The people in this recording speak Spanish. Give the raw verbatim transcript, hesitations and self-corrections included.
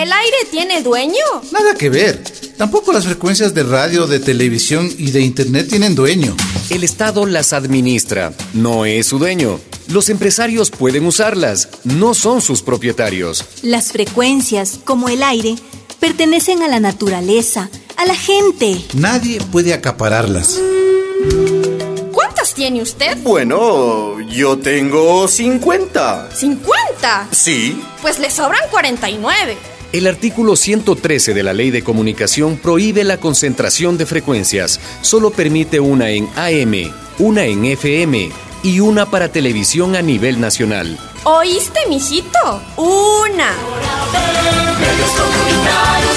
¿El aire tiene dueño? Nada que ver. Tampoco las frecuencias de radio, de televisión y de internet tienen dueño. El Estado las administra, no es su dueño. Los empresarios pueden usarlas, no son sus propietarios. Las frecuencias, como el aire, pertenecen a la naturaleza, a la gente. Nadie puede acapararlas. ¿Cuántas tiene usted? Bueno, yo tengo cincuenta. ¿cincuenta? Sí. Pues le sobran cuarenta y nueve. El artículo ciento trece de la Ley de Comunicación prohíbe la concentración de frecuencias. Solo permite una en A M, una en F M y una para televisión a nivel nacional. ¿Oíste, mijito? Una. Medios comunitarios.